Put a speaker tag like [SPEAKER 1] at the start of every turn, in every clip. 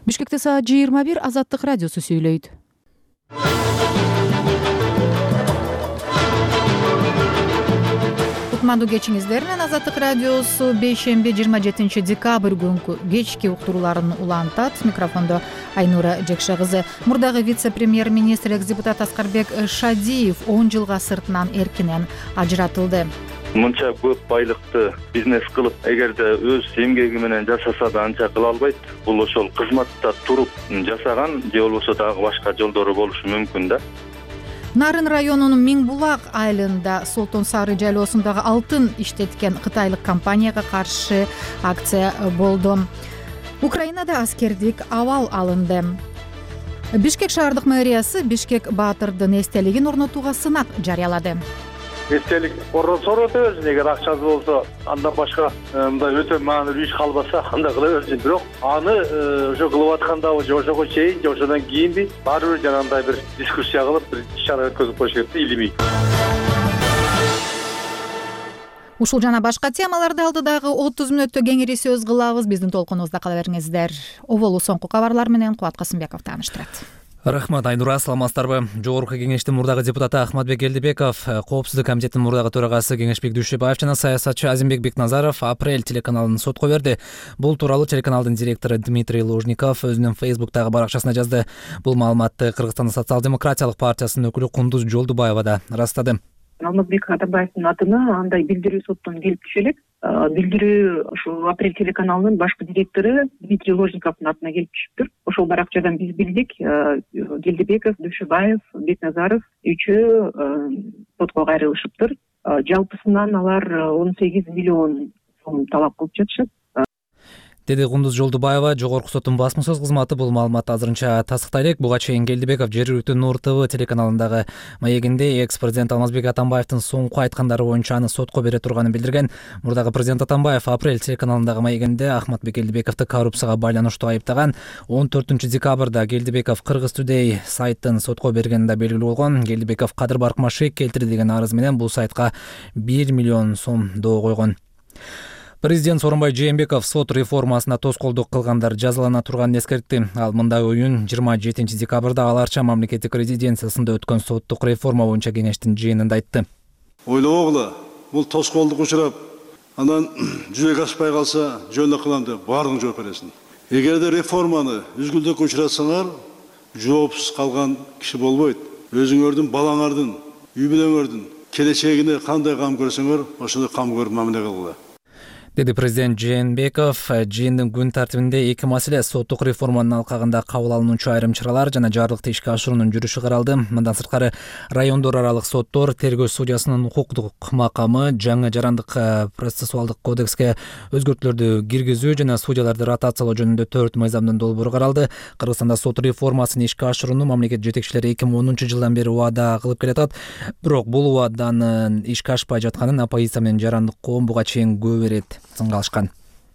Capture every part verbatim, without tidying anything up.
[SPEAKER 1] Бишкекте саат жыйырма бир. Азаттык радиосу сүйлөйт. Кутмандуу кечиңиздер менен Азаттык радиосу бейшемби жыйырма жетинчи декабрь күнкү кечки уктурууларын улантат. Микрофондо Айнура Жекше кызы. Мурдагы вице-премьер-министр экс-депутат Аскарбек Шадиев он жылга сыртынан эркинен ажыратылды.
[SPEAKER 2] Мынча көп байлыкты бизнес кылып, эгерде өз эмгеги менен жашаса да анча кыла албайт. Бул ошол кызматта туруп жасаган же болбосо дагы башка жолдору болушу мүмкүн да.
[SPEAKER 1] Нарын районунун Миңбулак айылында Солтон Сары жайлоосундагы алтын иштеткен кытайлык компанияга каршы акция болду. Украинада аскердик абал алынды. Бишкек шаардык мэриясы Бишкек Баатырдын эстелигин орнотууга сынак жарыялады.
[SPEAKER 3] Эстелик орнотсор өтөбүз, эгер акчасы болсо, андан башка мындай өтө маанилүү иш калбаса, анда кыла берсин. Бирок аны ошо кылып аткандабы, же ошого чейин, же ошодон кийинби, баары бир жанагындай бир дискуссия кылып, бир иш-чара өткөзүп коюш керек да, илимий.
[SPEAKER 1] Ушул жана башка темаларды алдыдагы отуз мүнөттө кеңири сөз кылабыз. Биздин толкунубузда кала бериңиздер. Оболу соңку кабарлар менен Кубат Касымбеков тааныштырат.
[SPEAKER 4] Рахмат, Айнура, саламатсыздарбы? Жогорку кеңештин мурдагы депутаты Ахматбек Элдибеков, Коопсуздук комитетинин мурдагы төрагасы Кеңешбек Дүйшөбаев жана саясатчы Азимбек Бекназаров Апрель телеканалын сотко берди. Бул тууралуу телеканалдын директору Дмитрий Лужников өзүнүн Фейсбуктагы баракчасына жазды. Бул маалыматты Кыргызстан социал-демократиялык партиясынын өкүлү Кундуз Жолдубаева да ырастады.
[SPEAKER 5] Алмазбек Атамбаевдин атына андай билдирүү соттон келип түшө элек. Билдирүү ошо Апрель телеканалынын башкы директору Дмитрий Ложниковдун атына келип түшүптүр. Ошол баракчадан биз билдик, Келдибеков, Дүйшөбаев, Бекназаров үчөө сотко кайрылышыптыр. Жалпысынан алар он сегиз миллион сом талап кылып жатышат.
[SPEAKER 4] Деди Кундуз Жолдубаева. Жогорку соттун басма сөз кызматы бул маалыматты азырынча тастыктай элек. Буга чейин Келдибеков жергиликтүү Нур ТВ телеканалындагы маегинде экс-президент Алмазбек Атамбаевдин соңку айткандары боюнча аны сотко бере турганын билдирген. Мурдагы президент Атамбаев Апрель телеканалындагы маегинде Ахматбек Келдибековду коррупцияга байланыштуу айыптаган. он төртүнчү декабрда Келдибеков Кыргыз Today сайттын сотко бергени да белгилүү болгон. Келдибеков кадыр баркмашык келтирди деген арыз менен бул сайтка бир миллион сом доо койгон. Президент Сооронбай Жээнбеков сот реформасына тоскоолдук кылгандар жазалана турганын эскертти. Ал мындай оюн жыйырма жетинчи декабрда Аларча мамлекеттик резиденциясында өткөн соттук реформа боюнча кеңештин жыйынында айтты.
[SPEAKER 6] Ойлобогула, бул тоскоолдук учурап, анан жүзөгө ашпай калса, жөн кылам деп баардыгын жооп бересиң. Эгерде реформаны үзгүлдөккө учуратсаңар, жоопсуз калган киши болбойт. Өзүңөрдүн, балаңардын, үй бүлөңөрдүн келечегине кандай кам көрсөңөр, ошондой кам көрүп мамиле кылгыла.
[SPEAKER 4] Деди президент Жээнбеков. Жыйындын күн тартибинде эки маселе: соттук реформанын алкагында кабыл алынуучу айрым чаралар жана жарлыкты ишке ашыруунун жүрүшү каралды. Мындан сырткары райондор аралык соттор, тергөө судьясынын укуктук макамы, жаңы жарандык процессуалдык кодекске өзгөртүүлөрдү киргизүү жана судьяларды ротациялоо жөнүндө төрт мыйзамдын долбоору каралды. Кыргызстанда сот реформасын ишке ашырууну мамлекет жетекчилери эки миң онунчу жылдан бери убада кылып келатат. Бирок бул убаданын ишке ашпай жатканын оппозиция менен жарандык коом буга чейин көп ирет сынга алышкан.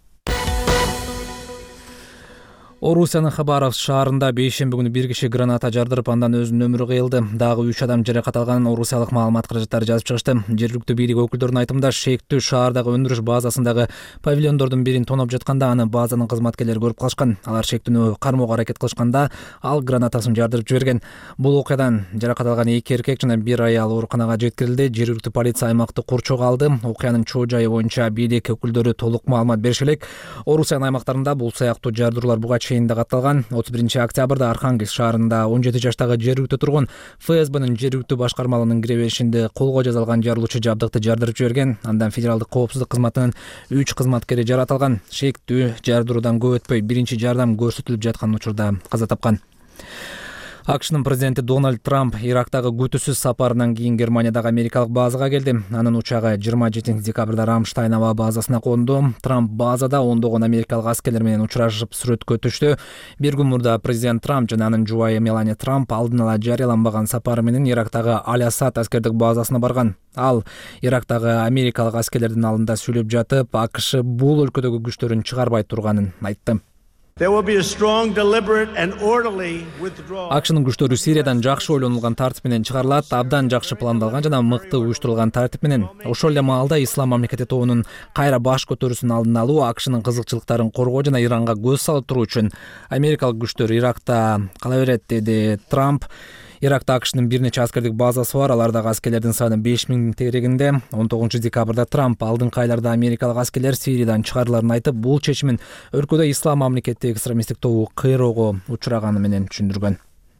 [SPEAKER 4] Орусиянын Хабаровск шаарында бейшемби күнү бир киши граната жардырып, андан өзүнүн өмүрү кыйылды. Дагы үч адам жаракат алганын орусиялык маалымат каражаттары жазып чыгышты. Жергиликтүү бийлик өкүлдөрүнүн айтымында, шектүү шаардагы өндүрүш базасындагы павильондордун бирин тоноп жатканда аны базанын кызматкерлери көрүп калышкан. Алар шектүүнү кармоого аракет кылышканда ал гранатасын жардырып жиберген. Бул окуядан жаракат алган эки эркек жана бир аял ооруканага жеткирилди. Жергиликтүү полиция аймакты курчоого алды. Окуянын чоо жайы боюнча бийлик өкүлдөрү толук маалымат бериши элек. Орусиянын аймактарында бул сыяктуу жардыруулар буга да катталган. отуз биринчи октябрда Архангельск шаарында он жети жаштагы жергиликтүү тургун ФСБнын жергиликтүү башкармалыгынын киреберишинде колго жазылган жарылуучу жабдыкты жардырып жиберген. Андан федералдык коопсуздук кызматынын үч кызматкери жаратылган. Шектүү жардыруудан көп өтпөй биринчи жардам көрсөтүлүп жаткан учурда каза тапкан. АКШнын президенти Дональд Трамп Ирактагы күтүүсүз сапарынан кийин Германиядагы америкалык базага келди. Анын учагы жыйырма жетинчи декабрда Рамштайн аба базасына конду. Трамп базада ондогон америкалык аскерлер менен учурашып сүрөткө түштү. Бир күн мурда президент Трамп жана анын жубайы Мелания Трамп алдын ала жарыяланбаган сапары менен Ирактагы Аль-Асад аскердик базасына барган. Ал Ирактагы америкалык аскерлердин алдында сүйлөп жатып, АКШ бул өлкөдөгү күчтөрүн чыгарбай турганын айтты. акшнын күчтөрү Сириядан жакшы ойлонулган тартип менен чыгарылат, абдан жакшы пландалган жана мыкты уюштурулган тартип менен. Ошол эле маалда Ислам мамлекети тобунун кайра баш көтөрүүсүн алдын алуу, акшнын кызыкчылыктарын коргоо жана Иранга көз салып туруу үчүн америкалык күчтөр Иракта кала берет, деди Трамп. Иракта акшнын бир нече аскердик базасы бар, алардагы аскерлердин саны беш миң тегерегинде. он тогузунчу декабрда Трамп алдыңкы айларда америкалык аскерлер Сириядан чыгарыларын айтып, бул чечимин өлкөдө Ислам мамлекети экстремисттик тобу кыйроого учураганы менен түшүндүргөн.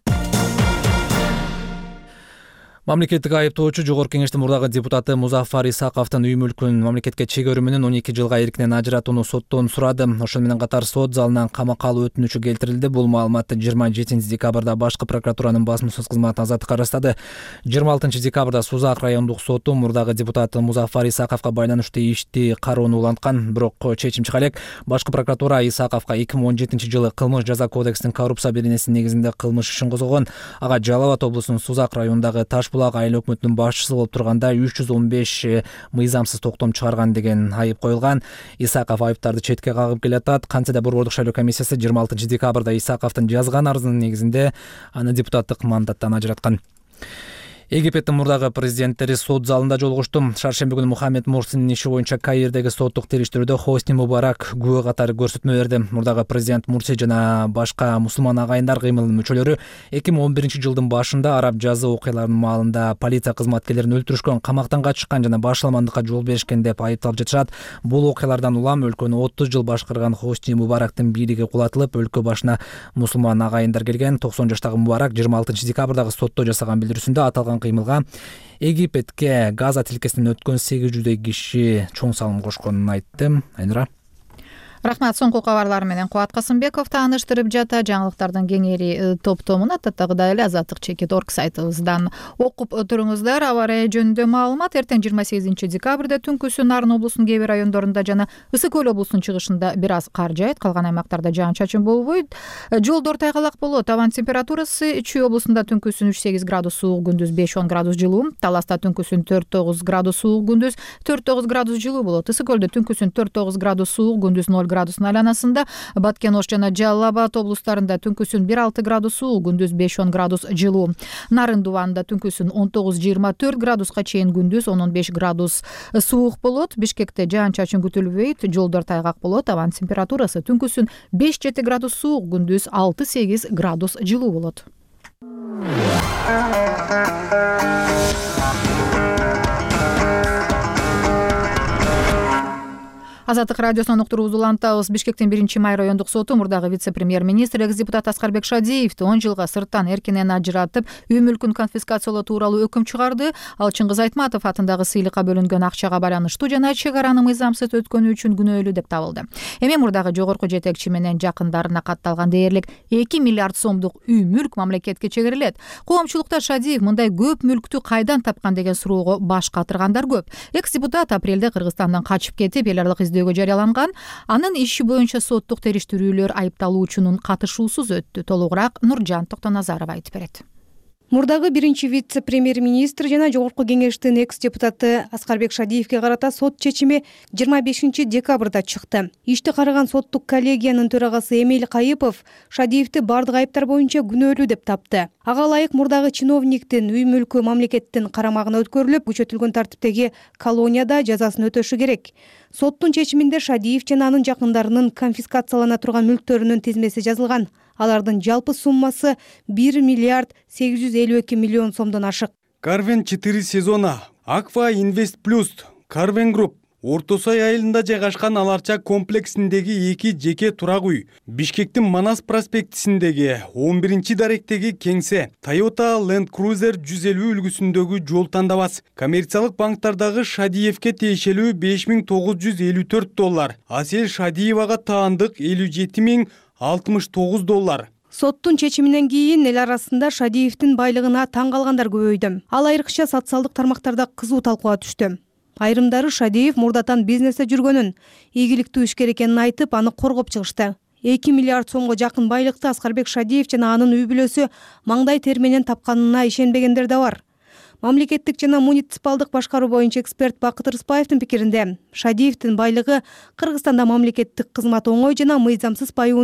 [SPEAKER 4] Мамлекеттик айыптоочу Жогорку Кеңештин мурдагы депутаты Музафар Исаковдун үй мүлкүн мамлекетке чегөрүү менен он эки жылга эркинен ажыратууну соттон сурады. Ошол менен катар сот залынан камакка алуу өтүнүчү келтирилди. Бул маалыматты жыйырма жетинчи декабрда башкы прокуратуранын басмасөз кызматы Азаттыкка ырастады. жыйырма алтынчы декабрда Сузак райондук соту мурдагы депутаты Музафар Исаковго байланыштуу ишти кароону уланткан, бирок чечим чыга элек. Башкы прокуратура Исаковго эки миң он жетинчи жылы кылмыш жаза кодексинин коррупция беренесинин негизинде кылмыш ишин козгогон. Ага Жалал Абад облусунун Сузак районундагы Ташбулак айыл өкмөтүнүн башчысы болуп турганда үч жүз он беш мыйзамсыз токтом чыгарган деген айып коюлган. Исаков айыптарды четке кагып келатат. Кантсе да борбордук шайлоо комиссиясы жыйырма алтынчы декабрда Исаковдун жазган арызынын негизинде аны депутаттык мандаттан ажыраткан. Египеттин мурдагы президенттери сот залында жолугушту. Шаршемби күнү Мухаммед Мурсинин иши боюнча Каирдеги соттук териштирүүдө Хосни Мубарак күбө катары көрсөтмө берди. Мурдагы президент Мурси жана башка мусулман агайындар кыймылынын мүчөлөрү эки миң он биринчи жылдын башында араб жазы окуяларынын маалында полиция кызматкерлерин өлтүрүшкөн, камактан качышкан жана башаламандыкка жол беришкен деп айыпталып жатышат. Бул окуялардан улам өлкөнү отуз жыл башкарган Хосни Мубарактын бийлиги кулатылып, өлкө башына мусулман агайындар келген. токсон жаштагы Мубарак жыйырма алтынчы декабрдагы сотто жасаган билдирүүсүндө аталган кыймылга Египетке Газа тилкесинен өткөн сегиз жүздөй киши чоң салым кошконун айтты. Айнура.
[SPEAKER 1] Рахмат, соңку кабарлар менен Кубат Касымбеков тааныштырып жата. Жаңылыктардын кеңери топтомун аттаттагыдай эле азаттык чекит точка орг сайтыбыздан окуп туруңуздар. Авария жөнүндө маалымат: эртең жыйырма сегизинчи декабрда түнкүсүн Нарын облусунун кээ бир райондорунда жана Ысык көл облусунун чыгышында бир аз кар жаайт, калган аймактарда жаан-чачын болбойт. Жолдор тайгалак болот. Абан температурасы Чүй облусунда түнкүсүн үч сегиз градус суук, күндүз беш он градус жылуу. Таласта түнкүсүн төрт тогуз градус суук, күндүз төрт тогуз градус жылуу болот. Ысык көлдө түнкүсүн төрт тогуз градус суук, күндүз ноль градустун айланасында. Баткен Ош жана Жалал Абад облустарында түнкүсүн бир алты градус суук, күндүз беш он градус жылуу. Нарын Дубанда түнкүсүн он тогуз жыйырма төрт градуска чейин, күндүз он он беш градус суук болот. Бишкекте жаан-чачын күтүлбөйт, жолдор тайгак болот. Абан температурасы түнкүсүн беш жети градус суук, күндүз алты сегиз градус жылуу болот. Азаттык радиосунан уктуруубузду улантабыз. Бишкектин биринчи май райондук соту мурдагы вице-премьер-министр, экс-депутат Аскарбек Шадиевди он жылга сырттан эркинен ажыратып, үй мүлкүн конфискациялоо тууралуу өкүм чыгарды. Ал Чыңгыз Айтматов атындагы сыйлыкка бөлүнгөн акчага байланыштуу жана чек араны мыйзамсыз өткөнү үчүн күнөөлүү деп табылды. Эми мурдагы жогорку жетекчи менен жакындарына катталган дээрлик эки миллиард сомдук үй мүлк мамлекетке чегерилет. Коомчулукта Шадиев мындай көп мүлктү кайдан тапкан деген суроого баш катыргандар көп. Экс-депутат апрелде Кыргызстандан качып кетип, эл аралык издөөгө жарыяланган. Анын иши боюнча соттук териштирүүлөр айыпталуучунун катышуусуз өттү. Толугураак Нуржан Токтоназаров айтып берет.
[SPEAKER 7] Мурдагы биринчи вице-премьер-министр жана жогорку кеңештин экс-депутаты Аскарбек Шадиевге карата сот чечими жыйырма бешинчи декабрда чыкты. Ишти караган соттук коллегиянын төрагасы Эмиль Кайыпов Шадиевди бардык айыптар боюнча күнөөлүү деп тапты. Ага ылайык мурдагы чиновниктин үй мүлкү мамлекеттин карамагына өткөрүлүп, күчөтүлгөн тартиптеги колонияда жазасын өтөшү керек. Соттун чечиминде Шадиев жана анын жакындарынын конфискациялана турган мүлктөрүнүн тизмеси жазылган. Алардын жалпы суммасы бир миллиард сегиз жүз элүү эки миллион сомдон ашык.
[SPEAKER 8] Карвен четыре сезона, Аква Инвест Плюс, Карвен Групп Орто Сай айылында жайгашкан Аларча комплексиндеги эки жеке турак үй, Бишкектин Манас проспектисиндеги он биринчи даректеги кеңсе, Toyota Land Cruiser жүз элүү үлгүсүндөгү жол тандабас, коммерциялык банктардагы Шадиевке тиешелүү беш миң тогуз жүз элүү төрт доллар, Асель Шадиевага таандык элүү жети миң алтымыш тогуз доллар.
[SPEAKER 7] Соттун чечиминен кийин эл арасында Шадиевдин байлыгына таң калгандар көбөйдү. Ал айрыкча социалдык тармактарда кызуу талкууга түштү. Айрымдары Шадиев мурдатан бизнесте жүргөнүн, ийгиликтүү ишкер экенин айтып, аны коргоп чыгышты. эки миллиард сомго жакын байлыкты Аскарбек Шадиев жана анын үй бүлөсү маңдай тер менен тапканына ишенбегендер да бар. Мамлекеттик жана муниципалдык башкаруу боюнча эксперт Бакыт Рыспаевдин пикиринде, Шадиевдин байлыгы Кыргызстанда мамлекеттик кызмат оңой жана мыйзамсыз байуунун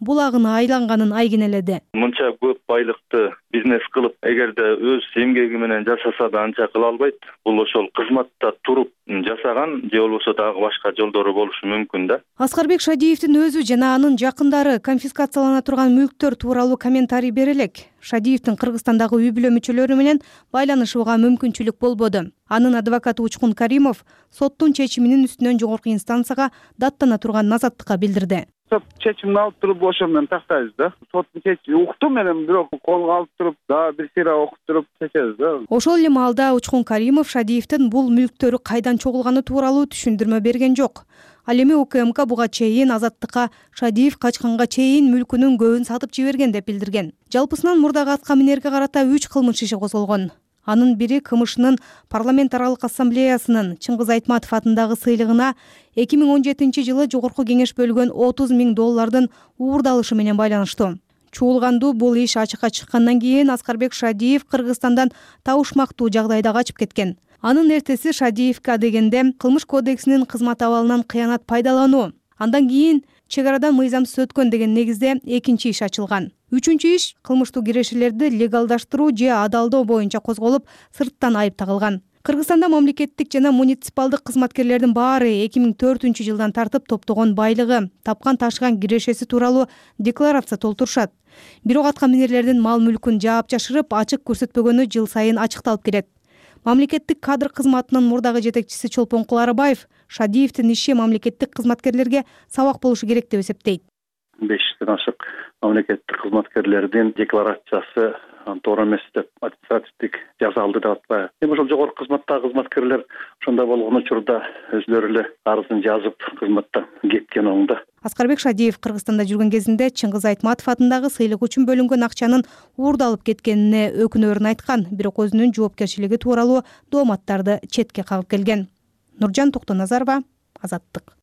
[SPEAKER 7] булагын айланганын айгинеледи.
[SPEAKER 2] Мынча көп байлыкты бизнес кылып, эгерде өз эмгеги менен жашаса да анча кыла албайт. Бул ошол кызматта туруп жасаган же болбосо дагы башка жолдору болушу мүмкүн да.
[SPEAKER 7] Аскарбек Шадиевдин өзү жана анын жакындары конфискациялана турган мүлктөр тууралуу комментарий бере элек. Шадиевдин Кыргызстандагы үй бүлө мүчөлөрү менен байланышууга мүмкүнчүлүк болбоду. Анын адвокаты Учкун Каримов соттун чечиминин үстүнөн жогорку инстанцияга даттана турган азаттыкка билдирди.
[SPEAKER 9] Сот чечимин алып туруп ошо менен тактайбыз да. Соттун чечими уктум менен, бирок колго алып туруп, дагы бир сыйра окуп туруп чечебиз да.
[SPEAKER 7] Ошол эле маалда Учкун Каримов Шадиевдин бул мүлктөрү кайдан чогулганы тууралуу түшүндүрмө берген жок. Ал эми УКМК буга чейин азаттыкка Шадиев качканга чейин мүлкүнүн көбүн сатып жиберген деп билдирген. Жалпысынан мурдагы атка минерге карата үч кылмыш иши козголгон. Анын бири КМШнын парламент аралык ассамблеясынын Чыңгыз Айтматов атындагы сыйлыгына эки миң он жетинчи жылы жогорку кеңеш бөлгөн отуз миң доллардын уурдалышы менен байланыштуу. Чуулгандуу бул иш ачыкка чыккандан кийин Аскарбек Шадиев Кыргызстандан табышмактуу жагдайда качып кеткен. Анын эртеси Шадиевке дегенде кылмыш кодексинин кызмат абалынан кыянат пайдалануу. Андан кийин чек арадан мыйзамсыз өткөн деген негизде экинчи иш ачылган. Үчүнчү иш кылмыштуу кирешелерди легалдаштыруу же адалдоо боюнча козголуп, сырттан айып тагылган. Кыргызстанда мамлекеттик жана муниципалдык кызматкерлердин баары эки миң төртүнчү жылдан тартып топтогон байлыгы, тапкан ташыган кирешеси тууралуу декларация толтурушат. Бирок атка минерлердин мал мүлкүн жаап жашырып, ачык көрсөтпөгөнү жыл сайын ачыкталып келет. Мамлекеттик кадр кызматынын мурдагы жетекчиси Чолпон Куларыбаев Шадиевдин иши мамлекеттик кызматкерлерге сабак болушу керек деп эсептейт.
[SPEAKER 3] беш жүздөн ашык мамлекеттик кызматкерлердин декларациясы туура эмес деп административдик жаза алды деп атпайбы. Эми ошол жогорку кызматтагы кызматкерлер ошондой болгон учурда өздөрү эле арызын жазып кызматтан кеткен оң да.
[SPEAKER 7] Аскарбек Шадиев Кыргызстанда жүргөн кезинде Чыңгыз Айтматов атындагы сыйлык үчүн бөлүнгөн акчанын уурдалып кеткенине өкүнөрүн айткан, бирок өзүнүн жоопкерчилиги тууралуу дооматтарды четке кагып келген. Нуржан Токтоназарова, Азаттык.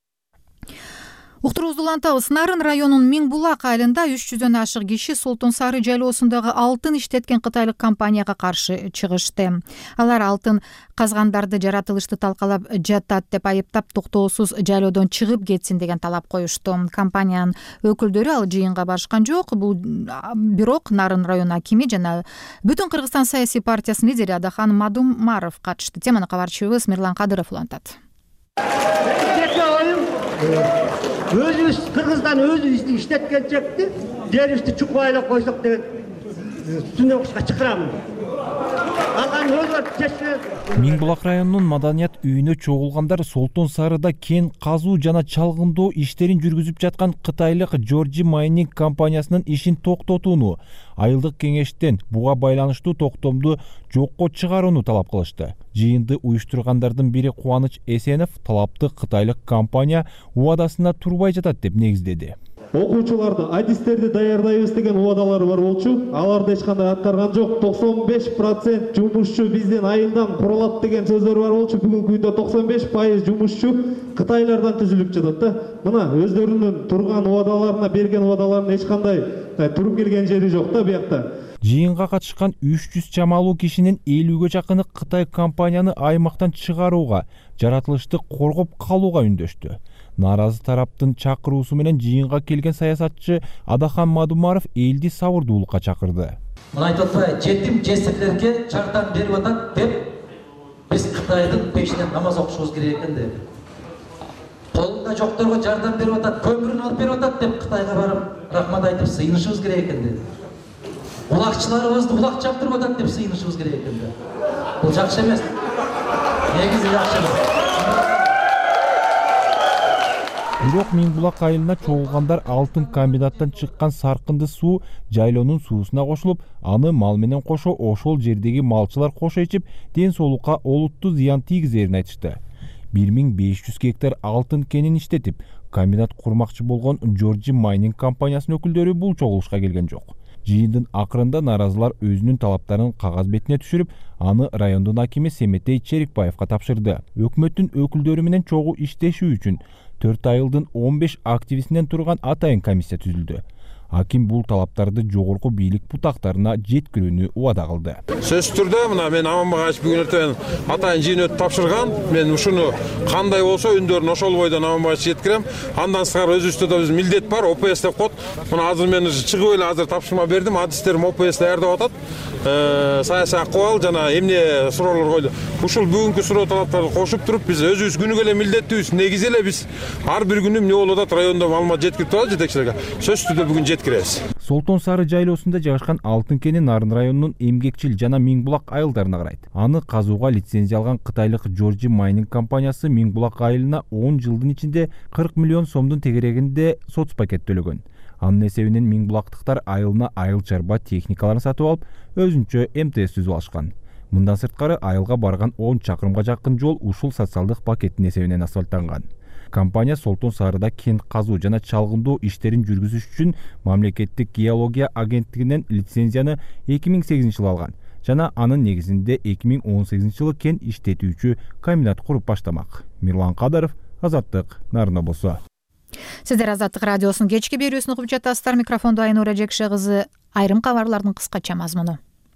[SPEAKER 1] Уктуруубузду улантабыз. Нарын районунун Миң Булак айылында үч жүздөн ашык киши Солтон Сары жайлоосундагы алтын иштеткен кытайлык компанияга каршы чыгышты. Алар алтын казгандарды жаратылышты талкалап жатат деп айыптап, токтоосуз жайлоодон чыгып кетсин деген талап коюшту. Компаниянын өкүлдөрү ал жыйынга барышкан жок. Бул бирок Нарын район акими жана Бүтүн Кыргызстан саясий партиясынын лидери Адахан Мадумаров катышты. Теманы кабарчыбыз Мирлан Кадыров улантат.
[SPEAKER 10] Өзүбүз Кыргыздан өзүбүз иштеткен чекти жерибизди чукпайлап койсок деген сүнөкчүгө чакырамын. Алган өзгөртүп чечсе.
[SPEAKER 11] Миң Булак районунун маданият үйүнө чогулгандар Солтон Сарыда кен казуу жана чалгындоо иштерин жүргүзүп жаткан кытайлык Georgia Mining компаниясынын ишин токтотууну, айылдык кеңештен буга байланыштуу токтомду жокко чыгарууну талап кылышты. Жыйынды уюштургандардын бири Кубаныч Эсенов талапты кытайлык компания убадасына турбай жатат деп негиздеди.
[SPEAKER 12] Окуучуларды, адистерди даярдайбыз деген убадалары бар болчу, аларды эч кандай аткарган жок. токсон беш процент жумушчу биздин айылдан курулат деген сөздөр бар болчу. Бүгүнкү күндө токсон беш пайыз жумушчу кытайлардан түзүлүп жатат да. Мына өздөрүнүн турган убадаларына берген убадаларынын эч кандай туруп келген жери жок да буякта.
[SPEAKER 11] Жыйынга катышкан үч жүз чамалуу кишинин элүүгө жакыны Кытай компанияны аймактан чыгарууга, жаратылышты коргоп калууга үндөштү. Наразы тараптын чакыруусу менен жыйынга келген саясатчы Адахан Мадумаров элди сабырдуулукка чакырды.
[SPEAKER 13] Мына айтып атпайбы, жетим жесирлерге жардам берип атат деп биз Кытайдын пешинен намаз окушубуз керек экен деп. Колунда жокторго жардам берип атат, көмүрүн алып берип атат деп Кытайга барып рахмат айтып сыйынышыбыз керек экен деп. Булакчыларыбызды булак чаптырып атат деп сыйынышыбыз керек экен деп. Бул жакшы эмес. Негизи жакшы эмес.
[SPEAKER 11] Бирок Миң Булак айылына чогулгандар алтын комбинаттан чыккан саркынды суу жайлоонун суусуна кошулуп, аны мал менен кошо ошол жердеги малчылар кошо ичип, ден соолукка олуттуу зыян тийгизерин айтышты. бир миң беш жүз гектар алтын кенин иштетип, комбинат курмакчы болгон Georgia Mining компаниясынын өкүлдөрү бул чогулушка келген жок. Жыйындын акырында наразылар өзүнүн талаптарын кагаз бетине түшүрүп, аны райондун акими Семетей Черикбаевга тапшырды. Өкмөттүн өкүлдөрү менен чогуу иштешүү үчүн төрт айылдын он беш активистинен турган атайын комиссия түзүлдү. Аким бул талаптарды жогорку бийлик бутактарына жеткирүүнү убада кылды.
[SPEAKER 14] Сөзсүз түрдө мына мен Аманбагач бүгүн эртең атайын жыйын тапшырган. Мен ушуну кандай болсо үндөрүн ошол бойдон Аманбагач жеткирем. Андан сырткары өзүбүздө да биз милдет бар, О П С деп коет. Мына азыр мен чыгып эле азыр тапшырма бердим. Адистерим О П С даярдап атат. Саясий акыбал жана эмне суроолор койду. Ушул бүгүнкү суроо талаптарды кошуп туруп биз өзүбүз күнүгө эле милдеттүүбүз. Негизи эле биз ар бир күнү эмне болуп атат райондо маалымат жеткирип турабыз жетекчилерге. Сөзсүз түрдө бүгүн жеткиребиз.
[SPEAKER 11] Солтон Сары жайлоосунда жайгашкан Алтын кени Нарын районунун Эмгекчил жана Миңбулак айылдарына карайт. Аны казууга лицензия алган кытайлык Georgia Mining компаниясы Миңбулак айылына он жылдын ичинде кырк миллион сомдун тегерегинде соц пакет төлөгөн. Анын эсебинен Миңбулактыктар айылына айыл чарба техникаларын сатып алып, өзүнчө М Т С түзүп алышкан. Мындан сырткары айылга барган он чакырымга жакын жол ушул социалдык пакеттин эсебинен асфальттанган. Компания Солтон Сарыда кен казуу жана чалгындоо иштерин жүргүзүш үчүн мамлекеттик геология агенттигинен лицензияны эки миң сегизинчи жылы алган жана анын негизинде эки миң он сегизинчи жылы кен иштетүүчү комбинат куруп баштамак. Мирлан Кадаров, Азаттык, Нарын облусу.
[SPEAKER 1] Сиздер Азаттык радиосунун кечки берүүсүн угуп жатасыздар. Микрофондо Айнура Жекше кызы. Айрым кабарлардын кыскача мазмуну.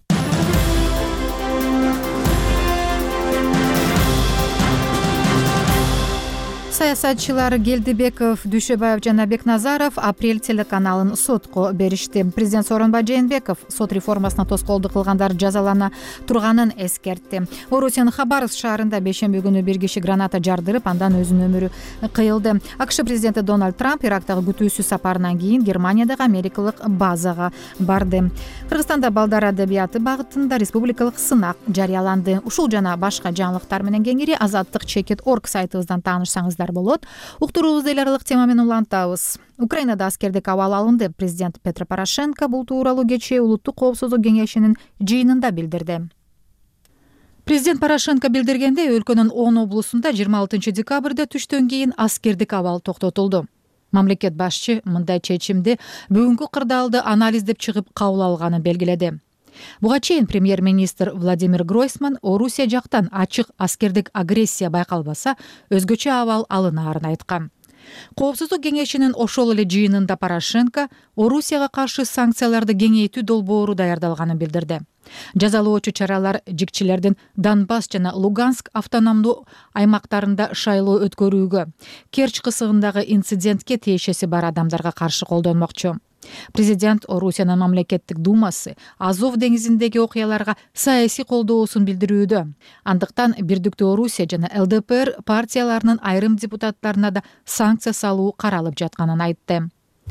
[SPEAKER 1] Саясатчылар Келдибеков, Дүйшөбаев жана Бекназаров Апрель телеканалын сотко беришти. Президент Сооронбай Жээнбеков сот реформасына тоскоолдук кылгандар жазалана турганын эскертти. Орусиянын Хабаровск шаарында бейшемби күнү бир киши граната жардырып, андан өзүнүн өмүрү кыйылды. АКШ президенти Дональд Трамп Ирактагы күтүүсүз сапарынан кийин Германиядагы америкалык базага барды. Кыргызстанда балдар адабияты багытында республикалык сынак жарыяланды. Ушул жана башка жаңылыктар менен кеңири Азаттык чекит орг сайтыбыздан таанышсаңыздар болот. Уктуруубузду эл аралык тема менен улантабыз. Украинада аскердик абал алынды. Президент Петро Порошенко бул тууралуу кечээ Улуттук коопсуздук кеңешинин жыйынында билдирди. Президент Порошенко билдиргендей, өлкөнүн он облусунда жыйырма алтынчы декабрда түштөн кийин аскердик абал токтотулду. Мамлекет башчы мындай чечимди бүгүнкү кырдаалды анализдеп чыгып кабыл алганын белгиледи. Буга чейин премьер-министр Владимир Гройсман Орусия жактан ачык аскердик агрессия байкалбаса, өзгөчө абал алынаарын айткан. Коопсуздук кеңешинин ошол эле жыйынында Порошенко Орусияга каршы санкцияларды кеңейтүү долбоору даярдалганын билдирди. Жазалоочу чаралар жикчилердин Донбасс жана Луганск автономдуу аймактарында шайлоо өткөрүүгө, Керчь кысыгындагы инцидентке тиешеси бар адамдарга каршы колдонмокчу. Президент Орусиянын мамлекеттик думасы Азов деңизиндеги окуяларга саясий колдоосун билдирүүдө. Андыктан Бирдиктүү Орусия жана Л Д П Р партияларынын айрым депутаттарына да санкция салуу каралып жатканын айтты.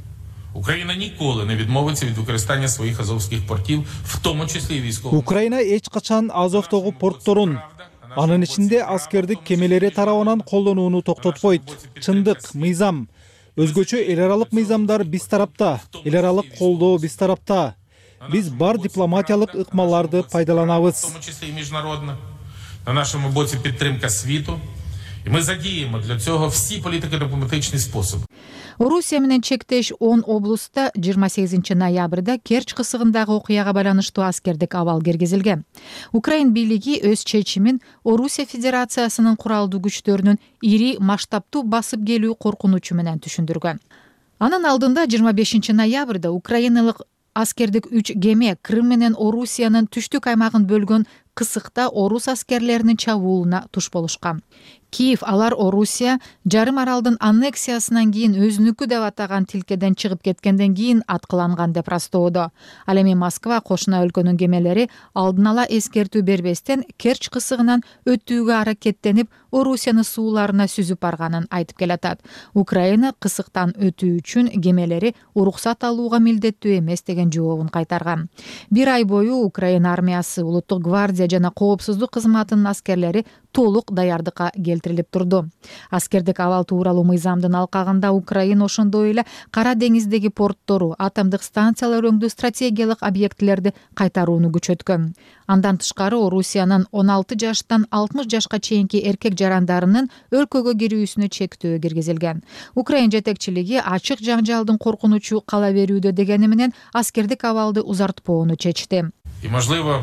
[SPEAKER 15] Україна ніколи не відмовиться від використання своїх азовських портів, в тому числі і військових.
[SPEAKER 16] Украина эч качан Азовдогу портторун, анын ичинде аскердик кемелери тарабынан колдонууну токтотпойт. Чындык, мыйзам. Өзгөчө эл аралык мыйзамдар биз тарапта, эл аралык колдоо биз тарапта. Биз бар дипломатиялык ыкмаларды пайдаланабыз.
[SPEAKER 15] В тому числі і міжнародна. На нашому боці підтримка світу. І ми задіємо для цього всі політико-дипломатичні способи.
[SPEAKER 1] Орусия менен чектеш он облуста жыйырма сегизинчи ноябрда Керчь кысыгындагы окуяга байланыштуу аскердик абал киргизилген. Украин бийлиги өз чечимин Орусия Федерациясынын куралдуу күчтөрүнүн ири масштабтуу басып келүү коркунучу менен түшүндүргөн. Анын алдында жыйырма бешинчи ноябрда украиналык аскердик үч кеме Крым менен Орусиянын түштүк аймагын бөлгөн кысыкта орус аскерлеринин чабуулуна туш болушкан. Киев алар Орусия жарым аралдын аннексиясынан кийин өзүнүкү деп атаган тилкеден чыгып кеткенден кийин аткыланган деп растоодо. Ал эми Москва кошуна өлкөнүн кемелери алдын ала эскертүү бербестен Керчь кысыгынан өтүүгө аракеттенип, Орусияны сууларына сүзүп барганын айтып келатат. Украина кысыктан өтүү үчүн кемелери уруксат алууга милдеттүү эмес деген жообун кайтарган. Бир ай бою Украина армиясы, Улуттук гвардия жана коопсуздук кызматынын аскерлери толук даярдыкка келтирилип турду. Аскердик абал тууралуу мыйзамдын алкагында Украина ошондой эле Кара деңиздеги порттору, атомдук станциялар өңдүү стратегиялык объектилерди кайтарууну күчөткөн. Андан тышкары Орусиянын он алты жаштан алтымыш жашка чейинки эркек жарандарынын өлкөгө кирүүсүнө чектөө киргизилген. Украин жетекчилиги ачык жаңжалдын коркунучу кала берүүдө дегени менен аскердик абалды узартпоону чечти.
[SPEAKER 15] І можливо,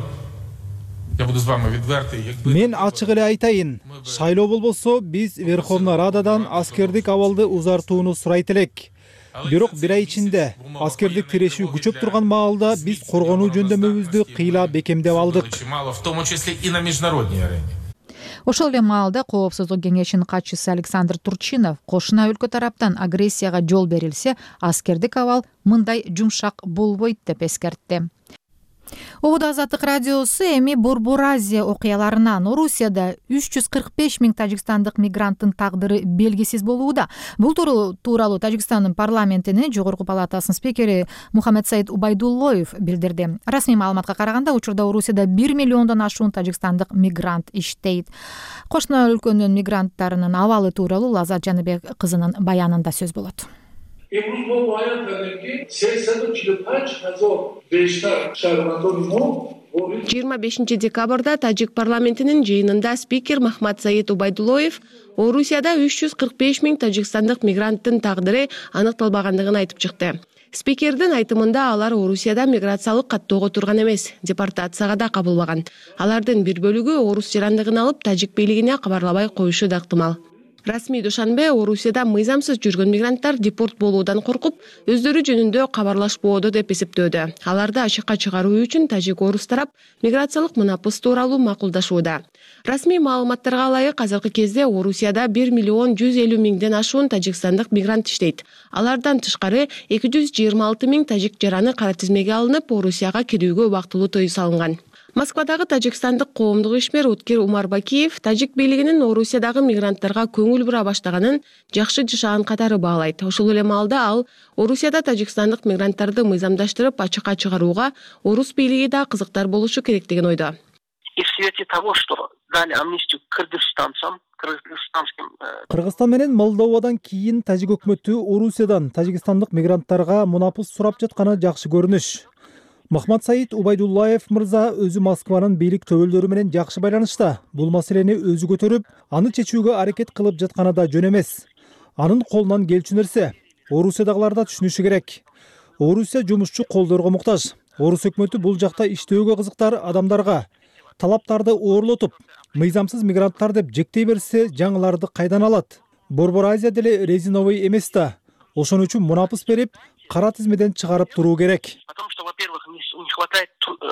[SPEAKER 15] я буду з вами відвертий, якби...
[SPEAKER 16] Мен ачык эле айтайын, шайлоо болбосо биз Верховна Рададан аскердик абалды узартууну сурайт элек. бирок бир ай ичинде аскердик тирешүү күчөп турган маалда биз коргонуу жөндөмүбүздү кыйла бекемдеп алдык.
[SPEAKER 15] В том числе и на международной арене.
[SPEAKER 1] Ошол эле маалда Коопсуздук кеңешинин катчысы Александр Турчинов кошуна өлкө тараптан агрессияга жол берилсе, аскердик абал мындай жумшак болбойт деп эскертти. Обуд Азаттык радиосу эми Борбор Азия окуяларынан Орусияда үч жүз кырк беш миң тажикстандык мигранттын тагдыры белгисиз болууда. Бул тууралуу Тажикстандын парламентинин жогорку палатасынын спикери Мухаммед Саид Убайдуллоев билдирди. Расмий маалыматка караганда, учурда Орусияда бир миллиондон ашуун тажикстандык мигрант иштейт. Кошуна өлкөнүн мигранттарынын абалы тууралуу Лазат Жаныбек кызынын баянында сөз болот.
[SPEAKER 17] امروز ما باید بدیم که سیصد و چهل و پنج هزار بیشتر شهروندان ما
[SPEAKER 18] жыйырма бешинчи декабрда тажик парламентинин жыйынында спикер Махмад Саид Убайдуллоев Орусияда үч жүз кырк беш миң тажикстандык мигранттын тагдыры аныкталбагандыгын айтып чыкты. Спикердин айтымында алар Орусияда миграциялык каттоого турган эмес, депортацияга да кабылбаган. Алардын бир бөлүгү орус жарандыгын алып тажик бийлигине кабарлабай коюшу да ыктымал. Расмий Душанбе Орусияда мыйзамсыз жүргөн мигранттар депорт болуудан коркуп, өздөрү жөнүндө кабарлашпоодо деп эсептөөдө. Аларды ачыкка чыгаруу үчүн тажик орус тарап миграциялык мунапыс тууралуу макулдашууда. Расмий маалыматтарга ылайык азыркы кезде Орусияда бир миллион жүз элүү миңден ашуун тажикстандык мигрант иштейт. Алардан тышкары эки жүз жыйырма алты миң тажик жараны кара тизмеге алынып, Орусияга кирүүгө убактылуу тыюу салынган. Москвадагы тажикстандык коомдук ишмер Уткер Умарбакиев тажик бийлигинин Орусиядагы мигранттарга көңүл бура баштаганын жакшы жашаган катары баалайт. Ошол эле маалда ал Орусияда тажикстандык мигранттарды мыйзамдаштырып ачыкка чыгарууга орус бийлиги да кызыктар болушу керек деген ойдо.
[SPEAKER 19] И в свете того, что дали амнистию кыргызстанцам, кыргызстанским...
[SPEAKER 16] Кыргызстан менен Молдовадан кийин тажик өкмөтү Орусиядан тажикстандык мигранттарга мунапыс сурап жатканы жакшы көрүнүш. Махмад Саид Убайдуллаев мырза өзү Москванын бийлик төбөлдөрү менен жакшы байланышта. Бул маселени өзү көтөрүп, аны чечүүгө аракет кылып жатканы да жөн эмес. Анын колунан келчү нерсе Орусиядагылар да түшүнүшү керек. Орусия жумушчу колдорго муктаж. Орус өкмөтү бул жакта иштөөгө кызыктар адамдарга талаптарды оорлотуп, мыйзамсыз мигранттар деп жектей берсе, жаңыларды кайдан алат? Борбор Азия деле резиновый эмес да. Ошон үчүн мунапыс берип, кара тизмеден чыгарып туруу керек.
[SPEAKER 19] Потому что, во-первых, не хватает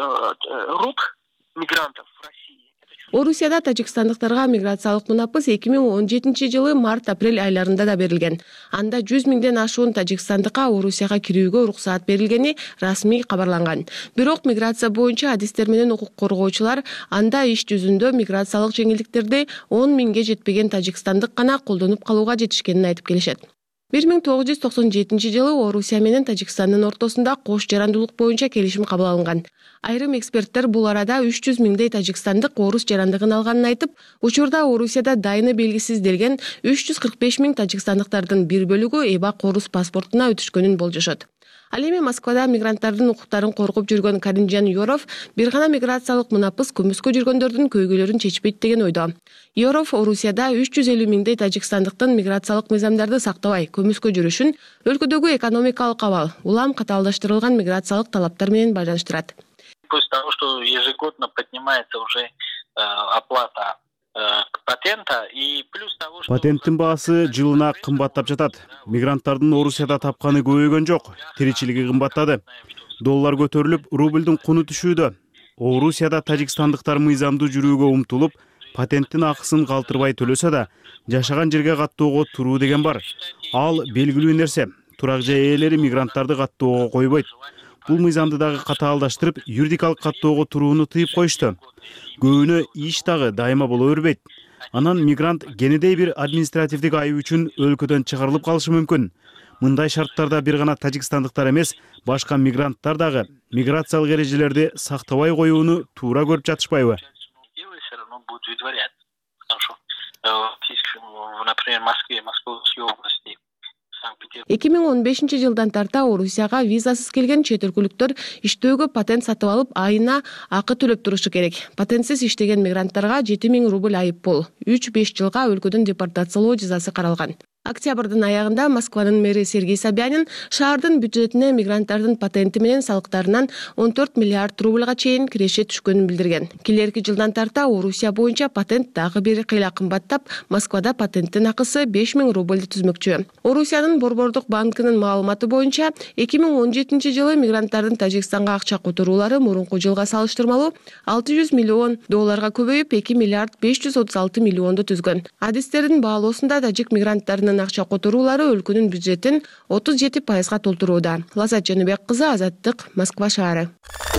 [SPEAKER 19] рук мигрантов в России.
[SPEAKER 18] Орусияда тажикстандыктарга миграциялык мунапыс эки миң он жетинчи жылы март-апрель айларында да берилген. Анда жүз миңден ашуун тажикстандыкка Орусияга кирүүгө уруксаат берилгени расмий кабарланган. Бирок миграция боюнча адистер менен укук коргоочулар анда иш жүзүндө миграциялык жеңилдиктерди он миңге жетпеген тажикстандык гана колдонуп калууга жетишкенин айтып келишет. бир миң тогуз жүз токсон жетинчи жылы Орусия менен Тажикстандын ортосунда кош жарандуулук боюнча келишим кабыл алынган. Айрым эксперттер бул арада үч жүз миңдей тажикстандык орус жарандыгын алганын айтып, учурда Орусияда дайыны белгисизделген үч жүз кырк беш миң тажикстандыктардын бир бөлүгү эбак орус паспортуна өтүшкөнүн болжошот. Ал эми Москвада мигранттардын укуктарын коргоп жүргөн Каринжан Yorov бир гана миграциялык мунапыс көмүскө жүргөндөрдүн көйгөйлөрүн чечпейт деген ойдо. Yorov Орусияда үч жүз элүү миңдей тажикстандыктын миграциялык мыйзамдарды сактабай көмүскө жүрүшүн өлкөдөгү экономикалык абал, улам катаалдаштырылган миграциялык талаптар менен байланыштырат.
[SPEAKER 19] После того, что ежегодно поднимается уже оплата патента и плюс того, что
[SPEAKER 20] патенттин баасы жылына кымбаттап жатат. Мигранттардын Орусияда тапканы көбөйгөн жок, тиричилиги кымбаттады. Доллар көтөрүлүп, рубльдин куну түшүүдө. Орусияда тажикстандыктар мыйзамдуу жүрүүгө умтулуп, патенттин акысын калтырбай төлөсө да, жашаган жерге каттоого туруу деген бар. Ал белгилүү нерсе. Турак жай ээлери мигранттарды каттоого койбойт. Бул мыйзамды дагы катаалдаштырып, юридикалык каттоого турууну тыйып коюшту. Көбүнө иш дагы дайыма боло бербейт. Анан мигрант кенедей бир административдик айып үчүн өлкөдөн чыгарылып калышы мүмкүн. Мындай шарттарда бир гана тажикстандыктар эмес, башка мигранттар дагы миграциялык эрежелерди сактабай коюуну туура көрүп жатышпайбы?
[SPEAKER 19] Например, в Москве, Московской области.
[SPEAKER 18] эки миң он бешинчи жылдан тарта Орусияга визасыз келген чет өлкөлүктөр иштөөгө патент сатып алып, айына акы төлөп турушу керек. Патентсиз иштеген мигранттарга жети миң рубль айып бол, үч беш жылга өлкөдөн депортациялоо жазасы каралган. Октябрдын аягында Москванын мэри Сергей Собянин шаардын бюджетине мигранттардын патенти менен салыктарынан он төрт миллиард рубльга чейин киреше түшкөнүн билдирген. Келерки жылдан тарта Орусия боюнча патент дагы бир кыйла кымбаттап, Москвада патенттин акысы беш миң рубльди түзмөкчү. Орусиянын Борбордук банкынын маалыматы боюнча эки миң он жетинчи жылы мигранттардын Тажикстанга акча которуулары мурунку жылга салыштырмалуу алты жүз миллион долларга көбөйүп эки миллиард беш жүз отуз алты миллионду түзгөн. Адистердин баалоосунда тажик мигранттарынын акча которуулары өлкөнүн бюджетин отуз жети пайызга толтурууда. Лазат Жаныбек кызы, Азаттык, Москва шаары.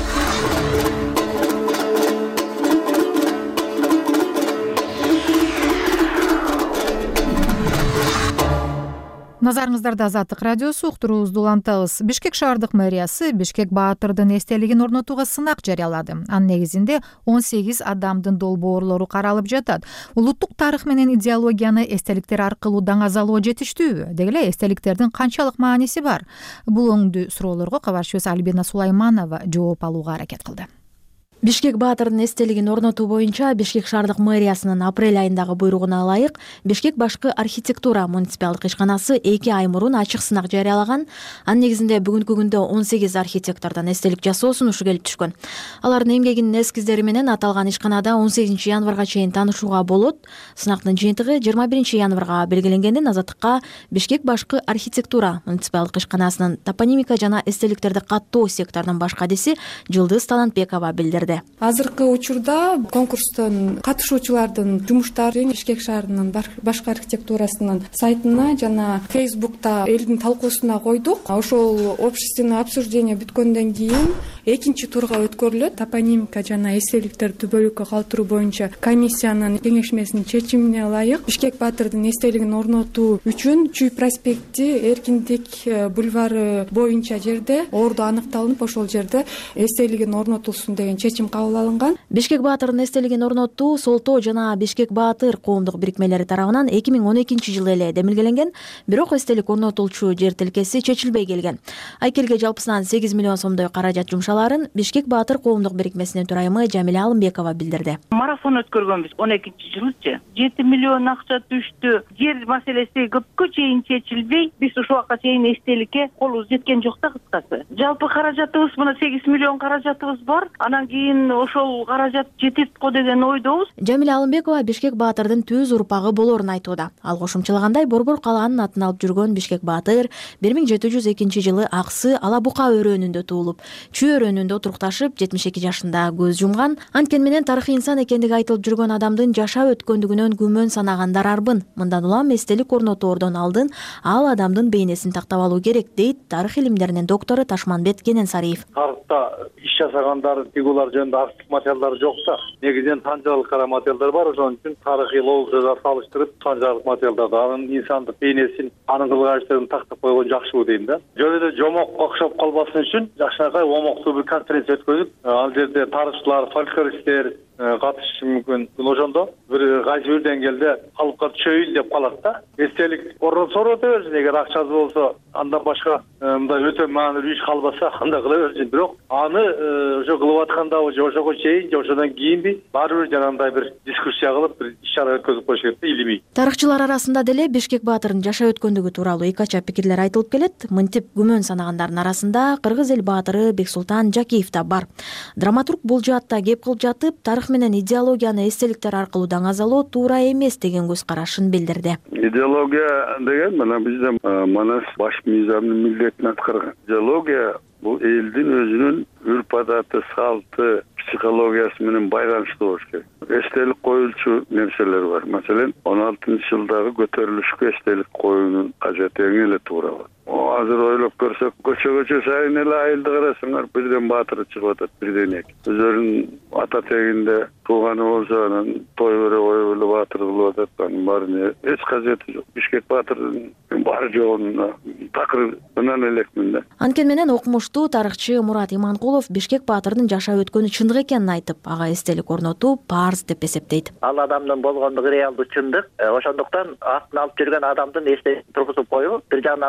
[SPEAKER 1] Назарыңыздарда Азаттык радиосу, уктуруубузду улантабыз. Бишкек шаардык мэриясы Бишкек Баатырдын эстелигин орнотууга сынак жарыялады. Анын негизинде он сегиз адамдын долбоорлору каралып жатат. Улуттук тарых менен идеологияны эстеликтер аркылуу даңазалоо жетиштүүбү? Деги эле эстеликтердин канчалык мааниси бар? Бул оңдуу суроолорго кабарчыбыз Альбина Сулайманова жооп алууга аракет кылды.
[SPEAKER 21] Бишкек Баатырдын эстелигин орнотуу боюнча Бишкек шаардык мэриясынын апрель айындагы буйругуна ылайык Бишкек башкы архитектура муниципалдык ишканасы эки ай мурун ачык сынак жарыялаган. Анын негизинде бүгүнкү күндө он сегиз архитектордон эстелик жасоо сунушу келип түшкөн. Алардын эмгегинин эскиздери менен аталган ишканада он сегизинчи январга чейин таанышууга болот. Сынактын жыйынтыгы жыйырма биринчи январга белгиленгенден Азаттыкка Бишкек башкы архитектура муниципалдык ишканасынын топонимика жана эстеликтерди каттоо секторунун баш кадиси Жылдыз Талантбекова билдирди.
[SPEAKER 22] Азыркы учурда конкурстун катышуучулардын жумуштары Бишкек шаарынын башкы архитектурасынын сайтына жана Фейсбукта элдин талкуусуна койдук. Ошол общественное обсуждение бүткөндөн кийин экинчи турга өткөрүлөт. Топонимика жана эстеликтерди түбөлүккө калтыруу боюнча комиссиянын кеңешмесинин чечимине ылайык Бишкек Баатырдын эстелигин орнотуу үчүн Чүй проспекти, Эркиндик бульвары боюнча жерде орду аныкталынып, ошол жерде эстелигин орнотулсун деген чечим кабыл алынган.
[SPEAKER 21] Бишкек Баатырдын эстелигин орнотуу Солтоо жана Бишкек Баатыр коомдук бирикмелери тарабынан эки миң он экинчи жылы эле демилгеленген, бирок эстелик орнотулчу жер тилкеси чечилбей келген. Айкелге жалпысынан сегиз миллион сомдой каражат жумшаларын Бишкек Баатыр коомдук бирикмесинин төрайымы Жамиля Алымбекова билдирди.
[SPEAKER 23] Марафон өткөргөнбүз он экинчи жылычы. жети миллион акча түштү. Жер маселеси көпкө чейин чечилбей, биз ушул убакка чейин эстеликке колубуз жеткен жок да кыскасы. Жалпы каражатыбыз мына сегиз миллион каражатыбыз бар. Анан кийин ошол каражат жетет го деген ойдобуз.
[SPEAKER 21] Жамиля Алымбекова Бишкек Баатырдын түз урпагы болорун айтууда. Ал кошумчалагандай, Борбор калаанын атын алып жүргөн Бишкек Баатыр бир миң жети жүз экинчи жылы Аксы Ала Бука өрөөнүндө туулуп, Чүй өрөөнүндө отурукташып, жетимиш эки жашында көз жумган. Анткени менен тарыхый инсан экендиги айтылып жүргөн адамдын жашап өткөндүгүнөн күмөн санагандар арбын. Мындан улам эстелик орнотоордон алдын ал адамдын бейнесин тактап алуу керек, дейт тарых илимдеринин доктору Ташманбет Кененсариев.
[SPEAKER 3] Тарыхта иш жасагандар, фигуралар жөнүндө архив материалдар жок да. Негизинен санжарылык кара материалдар бар, ошон үчүн тарыхый логикага салыштырып санжарылык материалдарды, анын инсандык бейнесин, анын кылгачтыгын тактап койгон жакшы дейм да. Жөн эле жомок окшоп калбасын үчүн жакшынакай омоктуу бир конференция өткөздүк. Ал жерде тарыхчылар, фольклористтер катышышы мүмкүн. Ошондо бир кайсы бир деңгээлде калыпка түшөйүн деп калат да. Эстелик орнотсо өтөбүз, эгер акчасы болсо, андан башка мындай өтө маанилүү иш калбаса, андай кыла берсин. Бирок аны ошо кылып аткандабы же ошого чейин же ошодон кийинби баары бир жанагындай бир дискуссия кылып, бир иш-чара өткөзүп коюш керек да, илимий.
[SPEAKER 21] Тарыхчылар арасында деле Бишкек Баатырдын жашап өткөндүгү тууралуу эки ача пикирлер айтылып келет. Мынтип күмөн санагандардын арасында кыргыз эл баатыры Бексултан Жакиев да бар. Драматург бул жаатта кеп кылып жатып, тарых менен идеологияны эстеликтер аркылуу даңазалоо туура эмес деген көз карашын билдирди.
[SPEAKER 9] Идеология деген мына бизде Манас баш мыйзамдын милдетин аткарган. Идеология бул элдин өзүнүн үрп адаты, салты, психологиясы менен байланыштуу болуш керек. Эстелик коюлчу нерселер бар. Маселен, он алтынчы жылдагы көтөрүлүшкө эстелик коюунун кажети эң эле туура болот. Азыр ойлоп көрсөк, көчө көчө сайын эле айылды карасаңар, бирден баатыры чыгып атат, бирден эки. Өзүнүн ата тегинде тууганы болсо, анан той бере коюп эле баатыр кылып атат, анын баарын эч кажети жок. Бишкек Баатырдын баары жогунда такыр мындан элекмин да.
[SPEAKER 21] Анткени менен окумуштуу тарыхчы Мурат Иманкулов Бишкек Баатырдын жашап өткөнү чындык экенин айтып, ага эстелик орнотуу парз деп эсептейт.
[SPEAKER 24] Ал адамдын болгондугу реалдуу чындык. Ошондуктан атын алып жүргөн адамдын эстелик тургузуп коюу, бир жагынан алганда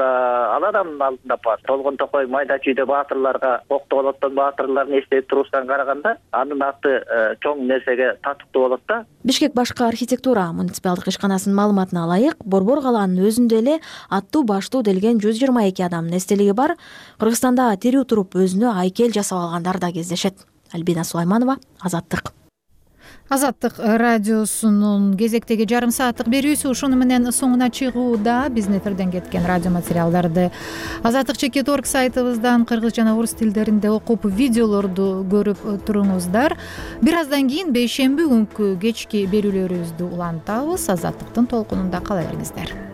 [SPEAKER 4] алдында ал адамдын алдында бар. Толгон Токой майда чүйдө баатырларга октоп алаткан баатырларын эстеп турушдан караганда анын аты чоң нерсеге татыктуу болот да.
[SPEAKER 21] Бишкек башкы архитектура муниципалдык ишканасынын маалыматына ылайык, Борбор калаанын өзүндө эле аттуу баштуу делген жүз жыйырма эки адамдын эстелиги бар. Кыргызстанда тирүү туруп өзүнө айкел жасап алгандар да кездешет. Альбина Сулайманова, Азаттык.
[SPEAKER 1] Азаттык радиосунун кезектеги жарым сааттык берүүсү ушуну менен соңуна чыгууда. Биздин эфирден кеткен радио материалдарды азаттык чекит точка орг сайтыбыздан кыргыз жана орус тилдеринде окуп, видеолорду көрүп туруңуздар. Бир аздан кийин бейшемби күнкү кечки берүүлөрүбүздү улантабыз. Азаттыктын толкунунда кала бериңиздер.